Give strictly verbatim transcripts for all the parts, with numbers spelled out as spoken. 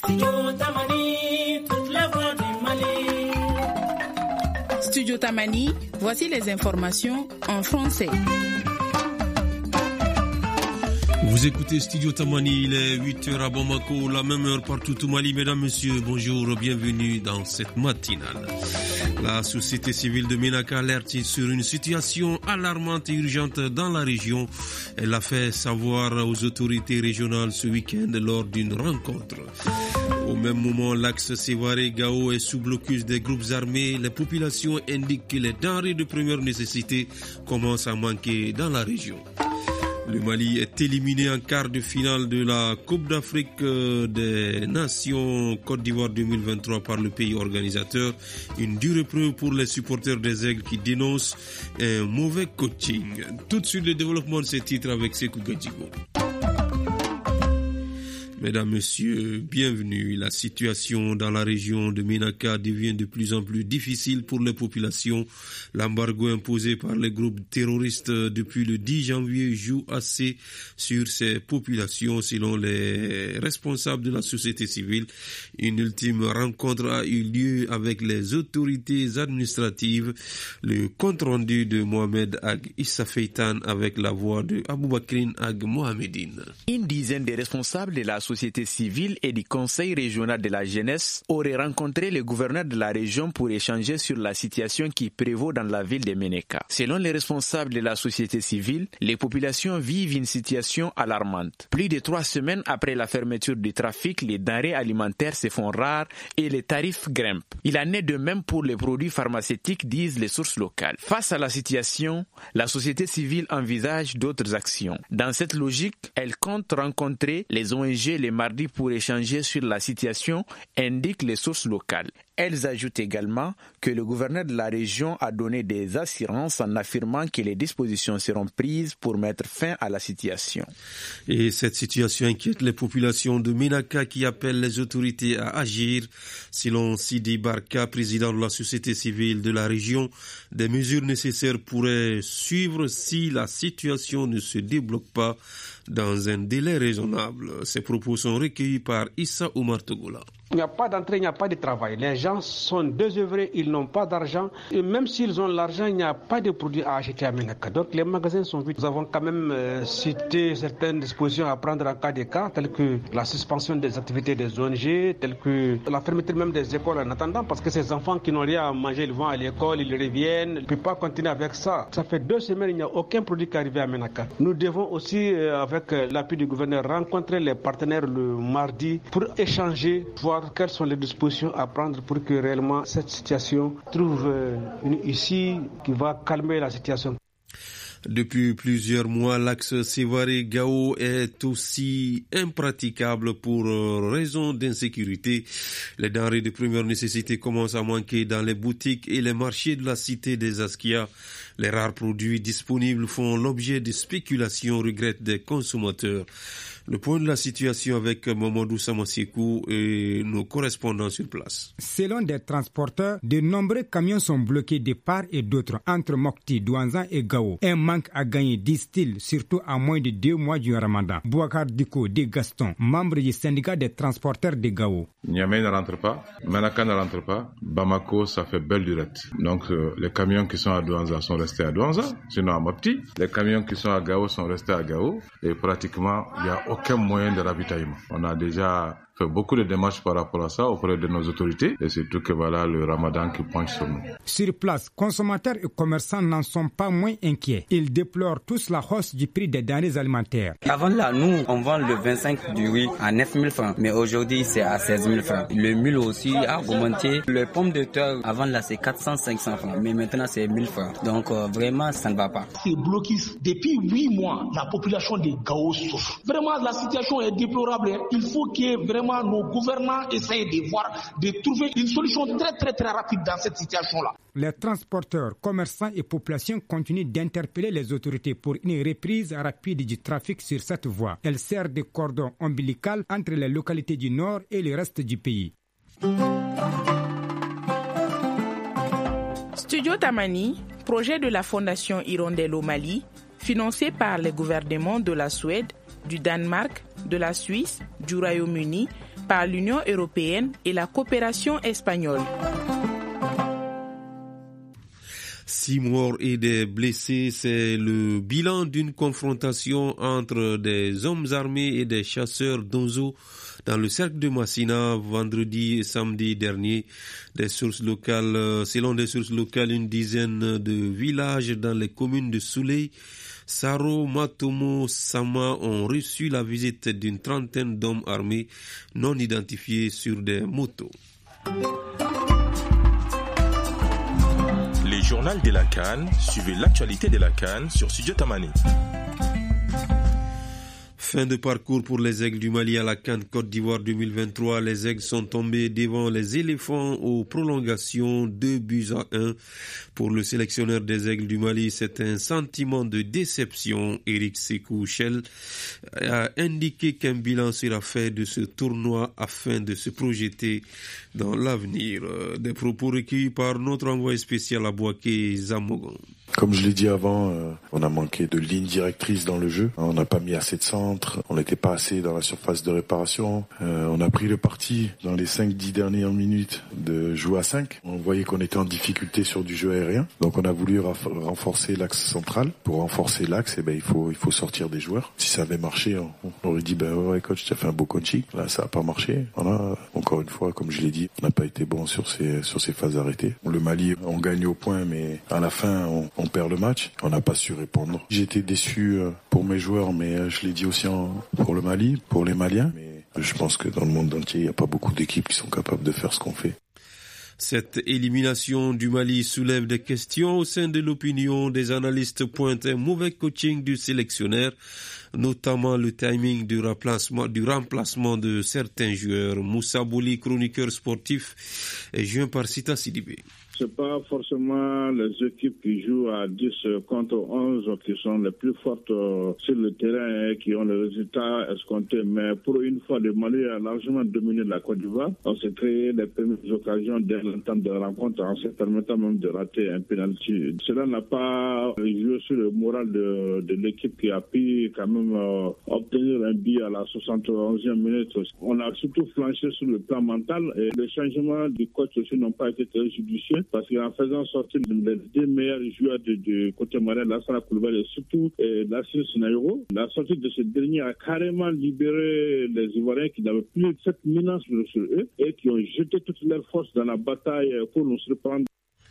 Studio Tamani, toute la voix du Mali. Studio Tamani, voici les informations en français. Vous écoutez Studio Tamani, il est huit heures à Bamako, la même heure partout au Mali. Mesdames, Messieurs, bonjour, bienvenue dans cette matinale. La société civile de Ménaka alerte sur une situation alarmante et urgente dans la région. Elle l'a fait savoir aux autorités régionales ce week-end lors d'une rencontre. Au même moment, l'axe Sévaré-Gao est sous blocus des groupes armés. Les populations indiquent que les denrées de première nécessité commencent à manquer dans la région. Le Mali est éliminé en quart de finale de la Coupe d'Afrique des Nations Côte d'Ivoire deux mille vingt-trois par le pays organisateur. Une dure épreuve pour les supporters des Aigles qui dénoncent un mauvais coaching. Tout de suite, le développement de ces titres avec Sekou Gadjigo. Mesdames, Messieurs, bienvenue. La situation dans la région de Ménaka devient de plus en plus difficile pour les populations. L'embargo imposé par les groupes terroristes depuis le dix janvier joue assez sur ces populations, selon les responsables de la société civile. Une ultime rencontre a eu lieu avec les autorités administratives. Le compte-rendu de Mohamed Ag Issa Feitan avec la voix de Aboubakrine Ag Mohamedine. Une dizaine de responsables de la société civile et du Conseil régional de la jeunesse auraient rencontré le gouverneur de la région pour échanger sur la situation qui prévaut dans la ville de Ménaka. Selon les responsables de la société civile, les populations vivent une situation alarmante. Plus de trois semaines après la fermeture du trafic, les denrées alimentaires se font rares et les tarifs grimpent. Il en est de même pour les produits pharmaceutiques, disent les sources locales. Face à la situation, la société civile envisage d'autres actions. Dans cette logique, elle compte rencontrer les O N G les mardis pour échanger sur la situation, indiquent les sources locales. Elles ajoutent également que le gouverneur de la région a donné des assurances en affirmant que les dispositions seront prises pour mettre fin à la situation. Et cette situation inquiète les populations de Ménaka qui appellent les autorités à agir. Selon Sidi Barka, président de la société civile de la région, des mesures nécessaires pourraient suivre si la situation ne se débloque pas dans un délai raisonnable. Ces propos sont recueillis par Issa Oumar Togola. Il n'y a pas d'entrée, il n'y a pas de travail. Les gens sont désœuvrés, ils n'ont pas d'argent. Et même s'ils ont l'argent, il n'y a pas de produits à acheter à Ménaka. Donc les magasins sont vides. Nous avons quand même euh, cité certaines dispositions à prendre en cas de cas, telles que la suspension des activités des O N G, telles que la fermeture même des écoles en attendant, parce que ces enfants qui n'ont rien à manger, ils vont à l'école, ils reviennent. On ne peut pas continuer avec ça. Ça fait deux semaines, il n'y a aucun produit qui est arrivé à Ménaka. Nous devons aussi, euh, avec euh, l'appui du gouverneur, rencontrer les partenaires le mardi pour échanger, voir quelles sont les dispositions à prendre pour que réellement cette situation trouve une issue qui va calmer la situation. Depuis plusieurs mois, l'axe Sévaré-Gao est aussi impraticable pour raison d'insécurité. Les denrées de première nécessité commencent à manquer dans les boutiques et les marchés de la cité des Askia. Les rares produits disponibles font l'objet de spéculations, regrettent des consommateurs. Le point de la situation avec Mamadou Samasekou et nos correspondants sur place. Selon des transporteurs, de nombreux camions sont bloqués de part et d'autre entre Mokti, Douanzan et Gao. Un manque à gagner, disent-ils, surtout à moins de deux mois du Ramadan. Bouakar Diko de Gaston, membre du syndicat des transporteurs de Gao. Niamey ne rentre pas, Ménaka ne rentre pas, Bamako ça fait belle durette. Donc euh, les camions qui sont à Douanzan sont restés à Douanzan, sinon à Mokti. Les camions qui sont à Gao sont restés à Gao et pratiquement il y a aucun moyen de ravitaillement. On a déjà fait beaucoup de démarches par rapport à ça auprès de nos autorités et surtout que voilà le Ramadan qui pointe sur nous. Sur place, consommateurs et commerçants n'en sont pas moins inquiets. Ils déplorent tous la hausse du prix des denrées alimentaires. Avant là, nous, on vend le vingt-cinq du riz à neuf mille francs, mais aujourd'hui c'est à seize mille francs. Le mil aussi a augmenté. Le pomme de terre, avant là c'est quatre cents à cinq cents francs, mais maintenant c'est mille francs. Donc euh, vraiment ça ne va pas. C'est blocus. Depuis huit mois, la population de Gao souffre. Vraiment la situation est déplorable. Il faut que vraiment nos gouvernants essayent de voir, de trouver une solution très très très rapide dans cette situation-là. Les transporteurs, commerçants et populations continuent d'interpeller les autorités pour une reprise rapide du trafic sur cette voie. Elle sert de cordon ombilical entre les localités du nord et le reste du pays. Studio Tamani, projet de la Fondation Hirondelle au Mali, financé par les gouvernements de la Suède, du Danemark, de la Suisse, du Royaume-Uni, par l'Union européenne et la coopération espagnole. Six morts et des blessés, c'est le bilan d'une confrontation entre des hommes armés et des chasseurs d'Onzo dans le cercle de Massina vendredi et samedi dernier. Des sources locales, selon des sources locales, une dizaine de villages dans les communes de Souley, Saro, Matomo, Sama ont reçu la visite d'une trentaine d'hommes armés non identifiés sur des motos. Les journaux de la CAN, suivez l'actualité de la CAN sur Studio Tamani. Fin de parcours pour les Aigles du Mali à la CAN Côte d'Ivoire deux mille vingt-trois. Les Aigles sont tombés devant les éléphants aux prolongations, deux buts à un. Pour le sélectionneur des Aigles du Mali, c'est un sentiment de déception. Eric Sekou Chel a indiqué qu'un bilan sera fait de ce tournoi afin de se projeter dans l'avenir. Des propos recueillis par notre envoyé spécial à Boaké, Zamogon. Comme je l'ai dit avant, euh, on a manqué de ligne directrice dans le jeu. On n'a pas mis assez de centres, on n'était pas assez dans la surface de réparation. Euh, on a pris le parti dans les cinq dix dernières minutes de jouer à cinq. On voyait qu'on était en difficulté sur du jeu aérien. Donc on a voulu raf- renforcer l'axe central. Pour renforcer l'axe, eh ben, il faut il faut sortir des joueurs. Si ça avait marché, on, on aurait dit ben ouais coach, tu as fait un beau coaching. Là ça n'a pas marché. Voilà. Encore une fois, comme je l'ai dit, on n'a pas été bon sur ces sur ces phases arrêtées. Le Mali, on gagne au point, mais à la fin, on, on perd le match. On n'a pas su répondre. J'étais déçu pour mes joueurs, mais je l'ai dit aussi en, pour le Mali, pour les Maliens. Mais je pense que dans le monde entier, il n'y a pas beaucoup d'équipes qui sont capables de faire ce qu'on fait. Cette élimination du Mali soulève des questions au sein de l'opinion. Des analystes pointent un mauvais coaching du sélectionneur, notamment le timing du remplacement, du remplacement de certains joueurs. Moussa Bouli, chroniqueur sportif, est joint par Sita Sidibé. C'est pas forcément les équipes qui jouent à dix contre onze qui sont les plus fortes euh, sur le terrain et qui ont le résultat escompté. Mais pour une fois, le Mali a largement dominé la Côte d'Ivoire. On s'est créé les premières occasions dès l'entame de la rencontre en se permettant même de rater un penalty. Cela n'a pas joué sur le moral de, de l'équipe qui a pu quand même euh, obtenir un but à la soixante et onzième minute. On a surtout flanché sur le plan mental et les changements du coach aussi n'ont pas été très judicieux. Parce qu'en faisant sortir les deux meilleurs joueurs du, du côté malien, Lassana Koulibaly et surtout eh, Lassina Sinaïro, la sortie de ce dernier a carrément libéré les Ivoiriens qui n'avaient plus cette menace sur eux et qui ont jeté toutes leurs forces dans la bataille pour nous surprendre.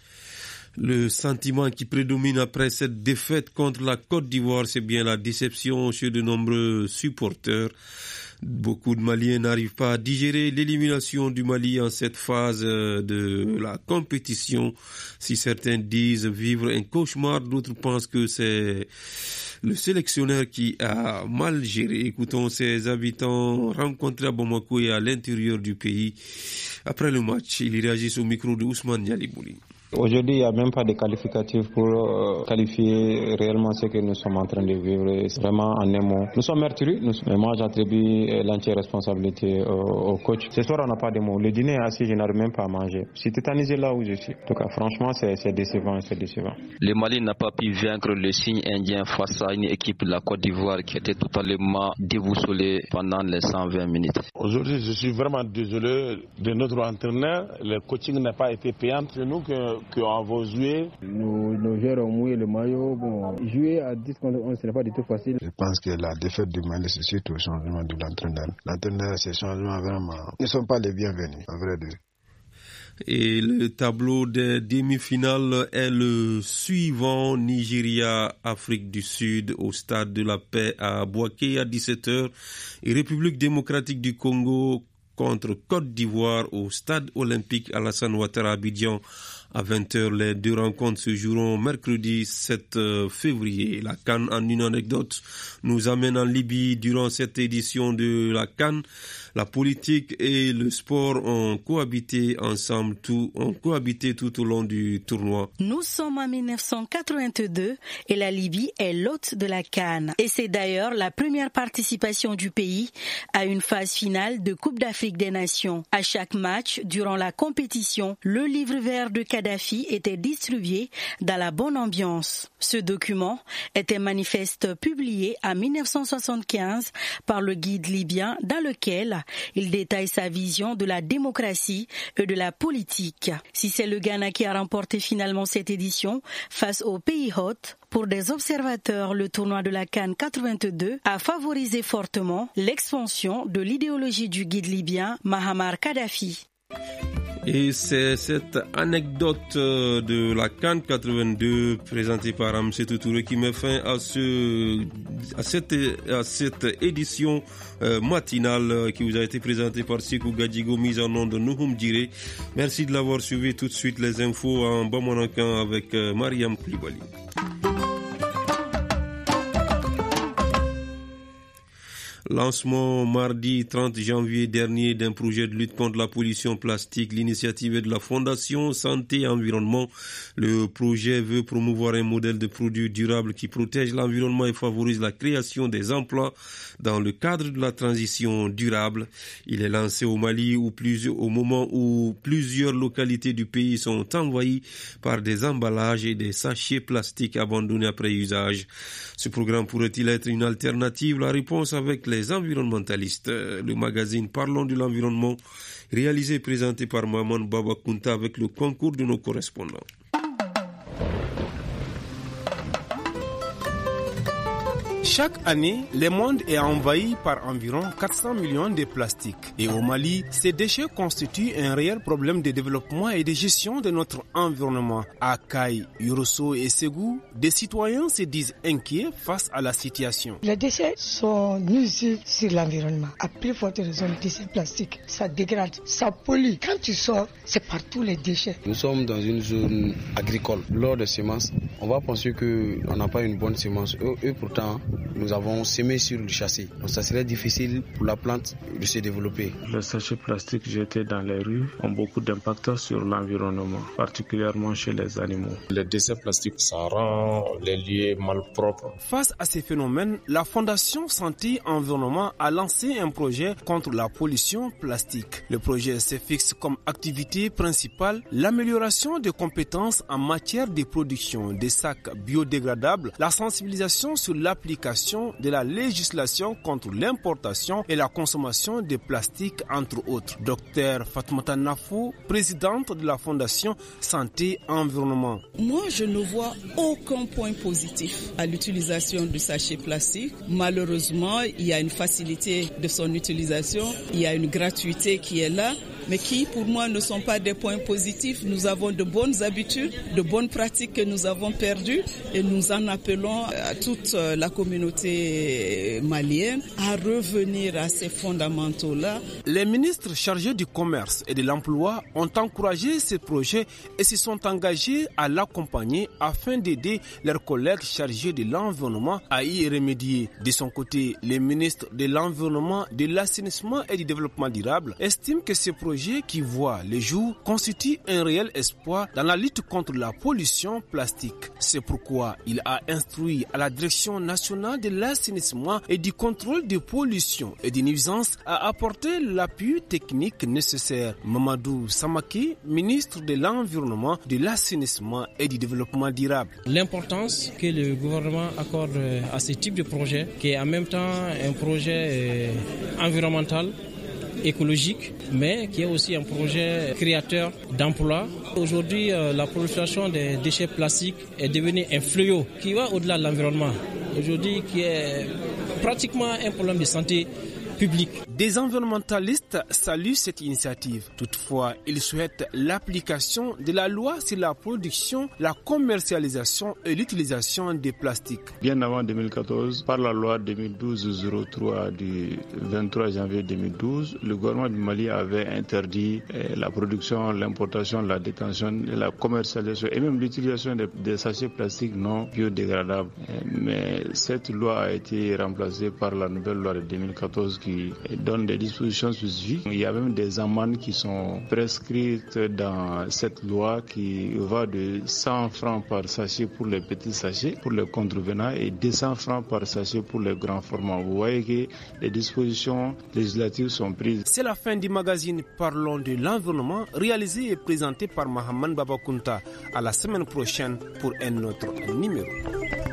Le sentiment qui prédomine après cette défaite contre la Côte d'Ivoire, c'est bien la déception chez de nombreux supporters. Beaucoup de Maliens n'arrivent pas à digérer l'élimination du Mali en cette phase de la compétition. Si certains disent vivre un cauchemar, d'autres pensent que c'est le sélectionneur qui a mal géré. Écoutons ces habitants rencontrés à Bamako et à l'intérieur du pays. Après le match, ils réagissent au micro de Ousmane Nialibouli. Aujourd'hui, il n'y a même pas de qualificatif pour euh, qualifier réellement ce que nous sommes en train de vivre. C'est vraiment en un mot. Nous sommes meurtriers, nous, mais moi j'attribue euh, l'entière responsabilité euh, au coach. Ce soir, on n'a pas de mots. Le dîner est assis, je n'arrive même pas à manger. Je suis tétanisé là où je suis. En tout cas, franchement, c'est, c'est décevant, c'est décevant. Le Mali n'a pas pu vaincre le signe indien face à une équipe de la Côte d'Ivoire qui était totalement déboussolée pendant les cent vingt minutes. Aujourd'hui, je suis vraiment désolé de notre entraîneur. Le coaching n'a pas été payant. C'est nous que qu'on va jouer. Nos, nos joueurs ont mouillé le maillot. Bon, jouer à dix contre onze, ce n'est pas du tout facile. Je pense que la défaite du Mali, c'est surtout le changement de l'entraîneur. L'entraîneur, ces changements, vraiment, ne sont pas les bienvenus, à vrai dire. Et le tableau des demi-finales est le suivant. Nigeria, Afrique du Sud au stade de la Paix à Boaké à dix-sept heures et République démocratique du Congo contre Côte d'Ivoire au stade olympique Alassane Ouattara à Abidjan à vingt heures. Les deux rencontres se joueront mercredi sept février. La CAN, en une anecdote, nous amène en Libye. Durant cette édition de la CAN, la politique et le sport ont cohabité ensemble, tout, ont cohabité tout au long du tournoi. Nous sommes en dix-neuf cent quatre-vingt-deux et la Libye est l'hôte de la CAN. Et c'est d'ailleurs la première participation du pays à une phase finale de Coupe d'Afrique des Nations. À chaque match, durant la compétition, le livre vert de Kadhafi était distribué dans la bonne ambiance. Ce document est un manifeste publié en mille neuf cent soixante-quinze par le guide libyen dans lequel il détaille sa vision de la démocratie et de la politique. Si c'est le Ghana qui a remporté finalement cette édition face au pays hôte, pour des observateurs, le tournoi de la CAN quatre-vingt-deux a favorisé fortement l'expansion de l'idéologie du guide libyen Muammar Kadhafi. Et c'est cette anecdote de la CAN quatre-vingt-deux présentée par Amsetou Touré qui met fin à, ce, à, cette, à cette édition euh, matinale qui vous a été présentée par Sekou Gadjigo, mise en nom de Nouhoum Djiré. Merci de l'avoir suivi. Tout de suite les infos en Bamanankan avec euh, Mariam Koulibaly. Lancement mardi trente janvier dernier d'un projet de lutte contre la pollution plastique. L'initiative est de la Fondation Santé et Environnement. Le projet veut promouvoir un modèle de produit durable qui protège l'environnement et favorise la création des emplois dans le cadre de la transition durable. Il est lancé au Mali où plusieurs, au moment où plusieurs localités du pays sont envahies par des emballages et des sachets plastiques abandonnés après usage. Ce programme pourrait-il être une alternative? La réponse avec les environnementalistes. Le magazine Parlons de l'environnement, réalisé et présenté par Maman Baba Kunta avec le concours de nos correspondants. Chaque année, le monde est envahi par environ quatre cents millions de plastiques. Et au Mali, ces déchets constituent un réel problème de développement et de gestion de notre environnement. À Kaï, Yorosso et Ségou, des citoyens se disent inquiets face à la situation. Les déchets sont nuisibles sur l'environnement. À plus forte raison, les déchets plastiques, ça dégrade, ça pollue. Quand tu sors, c'est partout les déchets. Nous sommes dans une zone agricole. Lors des semences, on va penser qu'on n'a pas une bonne semence. Et pourtant, nous avons semé sur le châssis. Donc ça serait difficile pour la plante de se développer. Les sachets plastiques jetés dans les rues ont beaucoup d'impact sur l'environnement, particulièrement chez les animaux. Les déchets plastiques, ça rend les lieux malpropres. Face à ces phénomènes, la Fondation Santé Environnement a lancé un projet contre la pollution plastique. Le projet se fixe comme activité principale l'amélioration des compétences en matière de production des sacs biodégradables, la sensibilisation sur l'application de la législation contre l'importation et la consommation de plastique, entre autres. Docteur Fatoumata Nafou, présidente de la Fondation Santé Environnement. Moi, je ne vois aucun point positif à l'utilisation du sachet plastique. Malheureusement, il y a une facilité de son utilisation, il y a une gratuité qui est là, mais qui, pour moi, ne sont pas des points positifs. Nous avons de bonnes habitudes, de bonnes pratiques que nous avons perdues et nous en appelons à toute la communauté malienne à revenir à ces fondamentaux-là. Les ministres chargés du commerce et de l'emploi ont encouragé ce projet et se sont engagés à l'accompagner afin d'aider leurs collègues chargés de l'environnement à y remédier. De son côté, le ministre de l'Environnement, de l'Assainissement et du Développement durable estime que ce projet qui voit le jour constitue un réel espoir dans la lutte contre la pollution plastique. C'est pourquoi il a instruit à la Direction nationale de l'assainissement et du contrôle des pollutions et des nuisances à apporter l'appui technique nécessaire. Mamadou Samaki, ministre de l'Environnement, de l'Assainissement et du Développement durable. L'importance que le gouvernement accorde à ce type de projet, qui est en même temps un projet environnemental, écologique, mais qui est aussi un projet créateur d'emplois. Aujourd'hui, euh, la prolifération des déchets plastiques est devenue un fléau qui va au-delà de l'environnement. Aujourd'hui, qui est pratiquement un problème de santé publique. Des environnementalistes saluent cette initiative. Toutefois, ils souhaitent l'application de la loi sur la production, la commercialisation et l'utilisation des plastiques. Bien avant deux mille quatorze, par la loi deux mille douze zéro trois du vingt-trois janvier deux mille douze, le gouvernement du Mali avait interdit la production, l'importation, la détention, la commercialisation et même l'utilisation des, des sachets plastiques non biodégradables. Mais cette loi a été remplacée par la nouvelle loi de deux mille quatorze qui qui donne des dispositions spécifiques. Il y a même des amendes qui sont prescrites dans cette loi qui va de cent francs par sachet pour les petits sachets, pour les contrevenants, et deux cents francs par sachet pour les grands formats. Vous voyez que les dispositions législatives sont prises. C'est la fin du magazine Parlons de l'environnement, réalisé et présenté par Mahaman Babakunta. À la semaine prochaine pour un autre numéro.